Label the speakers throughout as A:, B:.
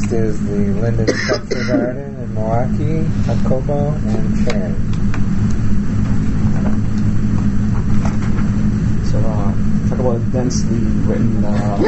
A: Next is the Linden Sculpture Garden in Milwaukee, Jacobo and Sharon.
B: So, talk about a densely written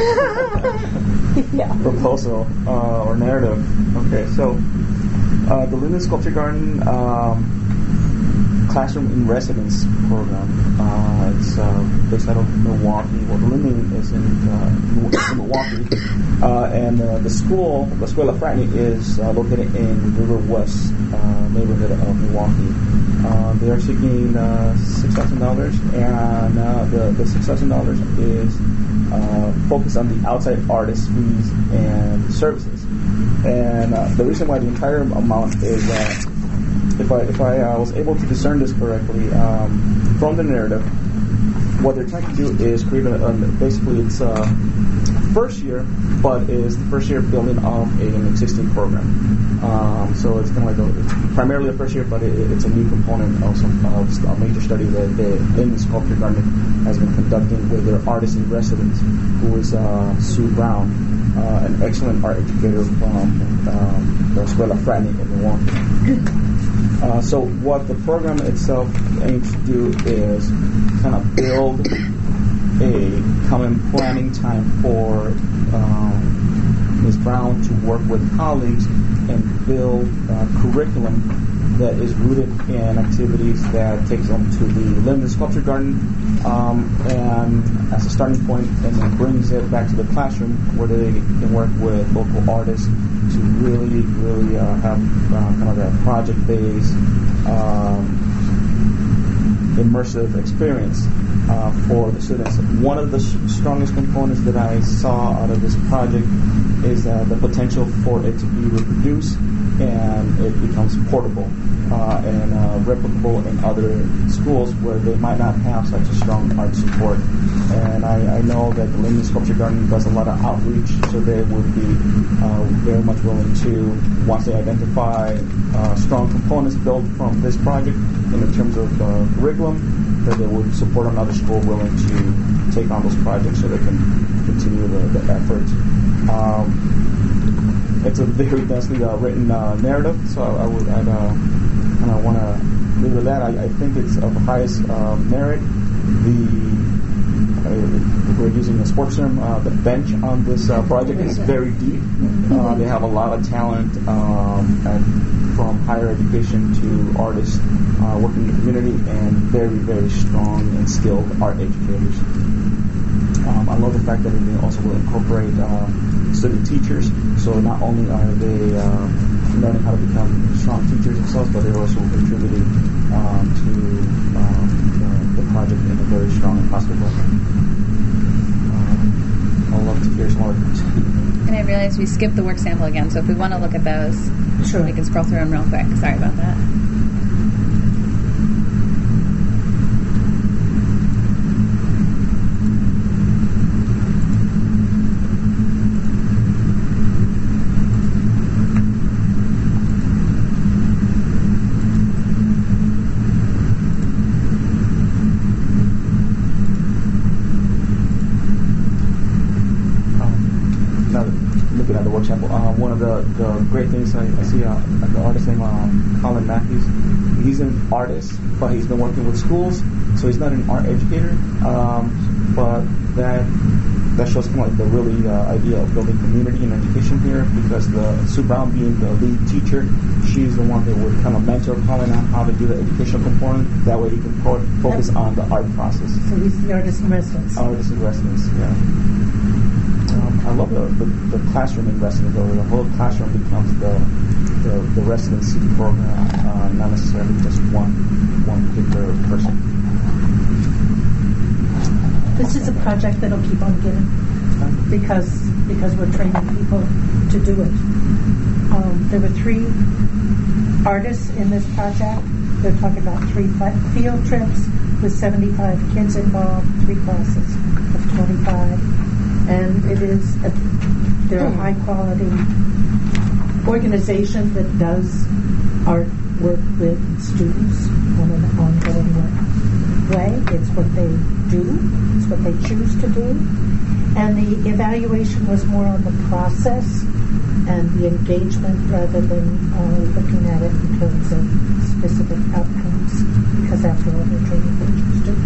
B: proposal or narrative. Okay, so the Linden Sculpture Garden Classroom in Residence program. It's based out of Milwaukee. Well, the Linden is in Milwaukee, and the school, La Escuela Fratney, is located in River West neighborhood of Milwaukee. They are seeking $6,000, and the $6,000 is focused on the outside artist fees and services. And the reason why the entire amount is if I was able to discern this correctly from the narrative, what they're trying to do is create basically it's first year, but is the first year building of an existing program. So it's kind of like it's primarily a first year, but it's a new component of a major study that the Linden Sculpture Garden has been conducting with their artist in residence, who is Sue Brown, an excellent art educator from the Escuela Fratney in Milwaukee. So what the program itself aims to do is kind of build a common planning time for Ms. Brown to work with colleagues and build curriculum that is rooted in activities that takes them to the Linden Sculpture Garden and as a starting point, and then brings it back to the classroom where they can work with local artists to really have kind of that project-based immersive experience for the students. One of the strongest components that I saw out of this project is the potential for it to be reproduced and it becomes portable and replicable in other schools where they might not have such a strong art support. And I know that the Linden Sculpture Garden does a lot of outreach, so they would be very much willing to, once they identify strong components built from this project in terms of curriculum, that they would support another school willing to take on those projects so they can continue the effort. It's a very densely written narrative, so I'd kind of want to leave it at that. I think it's of the highest merit. We're using a sports term. The bench on this project is very deep. They have a lot of talent from higher education to artists working in the community, and very strong and skilled art educators. I love the fact that they also will incorporate student teachers, so not only are they learning how to become strong teachers themselves, but they're also contributing to the project in a very strong and positive way. I'd love to hear some more.
C: And I realized we skipped the work sample again, so if we want to look at those, sure, we can scroll through them real quick. Sorry about that.
B: One of the great things I see an artist named Colin Matthews. He's an artist, but he's been working with schools, so he's not an art educator. But that shows kind of like the really idea of building community and education here, because Sue Brown being the lead teacher, she's the one that would kind of mentor Colin on how to do the educational component. That way he can focus on the art process.
D: So he's the artist in residence.
B: Artist in residence, yeah. I love the classroom in residence, though. The whole classroom becomes the residency program, not necessarily just one particular person.
D: This is a project that'll keep on giving because we're training people to do it. There were 3 artists in this project. They're talking about 3 field trips with 75 kids involved, 3 classes of 25. And they're a high-quality organization that does art work with students on an ongoing way. It's what they do. It's what they choose to do. And the evaluation was more on the process and the engagement rather than looking at it in terms of specific outcomes, because after all, they're training coaches too.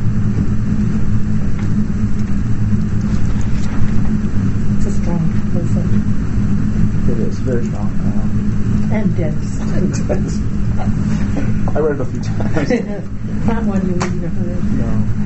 D: It's a strong proposal.
B: It is very strong.
D: And dense.
B: I read it a few times.
D: Not one you read in a hurry.
B: No.